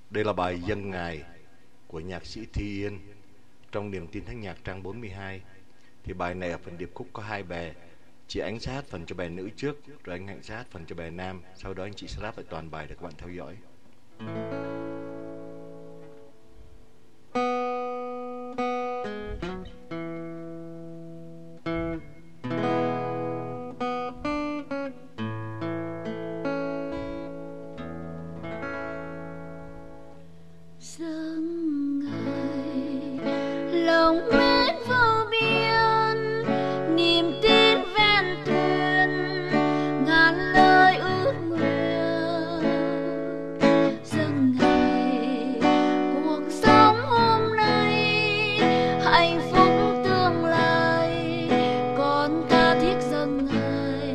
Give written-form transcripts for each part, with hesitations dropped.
Đây là bài Dâng Ngài của nhạc sĩ Thi Yên trong Niềm Tin Thánh Nhạc trang 42. Thì bài này ở phần điệp khúc có hai bè. Chị Ánh sẽ hát phần cho bè nữ trước, rồi anh Hạnh sẽ hát phần cho bè nam. Sau đó anh chị sẽ rap lại toàn bài để các bạn theo dõi. Dâng Ngài lòng mến vô biên, niềm tin ven thuyền, ngàn lời ước nguyện. Dâng Ngài cuộc sống hôm nay, hạnh phúc tương lai, con tha thiết dâng Ngài.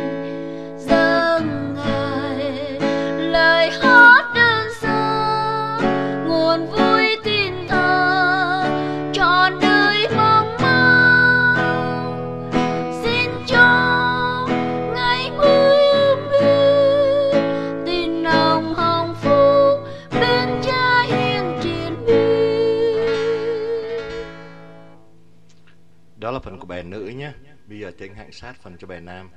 Dâng Ngài lời hát đơn sơ, nguồn vui tin thờ trọn đời mong mong. Xin cho ngày mới bên, tin nồng hồng phúc bên Cha hiền triền miên. Đó là phần của bè nữ nhé. Bây giờ thì anh Hạnh sát phần cho bè nam.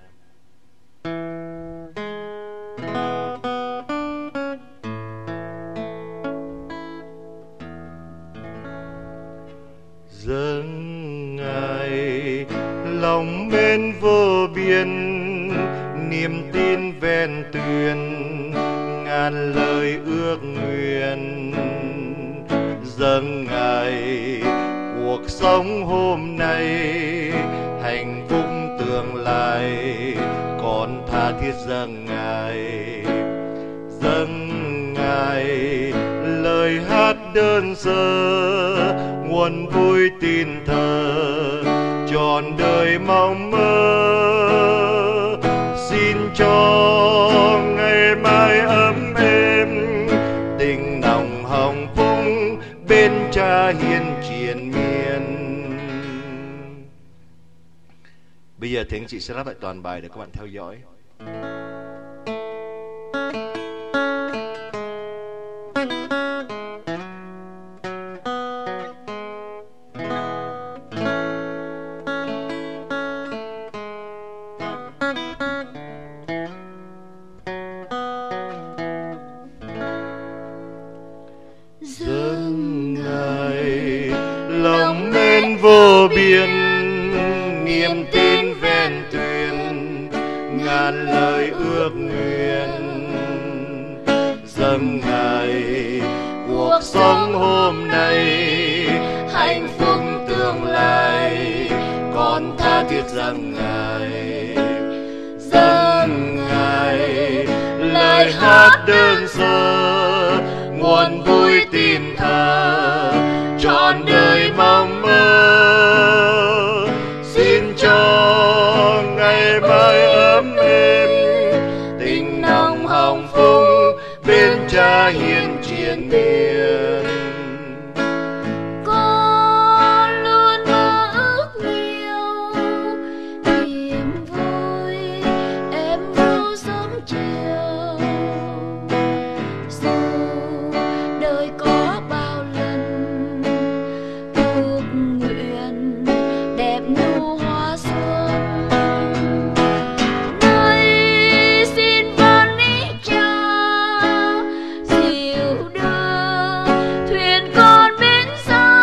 Dâng Ngài lòng mến vô biên, niềm tin ven tuyền, ngàn lời ước nguyện. Dâng Ngài cuộc sống hôm nay, hạnh phúc tương lai, con tha thiết dâng Ngài. Dâng Ngài lời hát đơn sơ, nguồn vui tin thờ trọn đời mong mơ. Xin cho ngày mai ấm êm, tình nồng hồng phúc bên Cha hiền triền miên. Bây giờ thì anh chị sẽ rap lại toàn bài để các bạn theo dõi. Dâng Ngài lòng mến vô biên, niềm tin ven thuyền, ngàn lời ước nguyện. Dâng Ngài cuộc sống hôm nay, hạnh phúc tương lai, con tha thiết dâng Ngài. Dâng Ngài lời hát đơn sơ, nguồn vui tin thờ trọn đời mong mơ. Xin cho ngày mai ấm êm, tình nồng hồng phúc bên Cha hiền triền miên. Con luôn mơ ước nhiều niềm vui em vô sớm chiều. Dù đời có bao lần ước nguyện đẹp như hoa xuân, nơi xin van ý Cha dìu đưa thuyền con bên xa,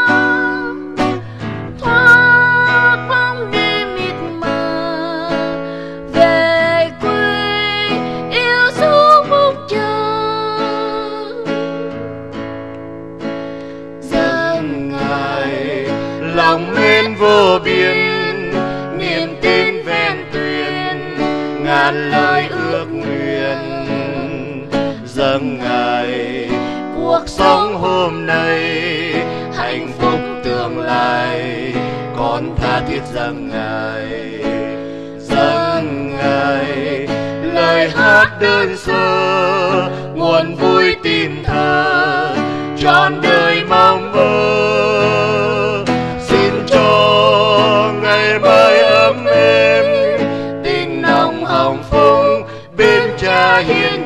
thoát bóng đêm mịt mờ về quê yêu dấu mong chờ. Dâng Ngài lòng mến vô biên, niềm tin ven tuyền, ngàn lời ước nguyện. Dâng Ngài cuộc sống hôm nay, hạnh phúc tương lai, con tha thiết dâng Ngài. Dâng Ngài lời hát đơn sơ, nguồn vui tin thờ trọn đời mong mơ. Xin cho ngày mai ấm êm, tình nồng hồng phúc bên Cha hiền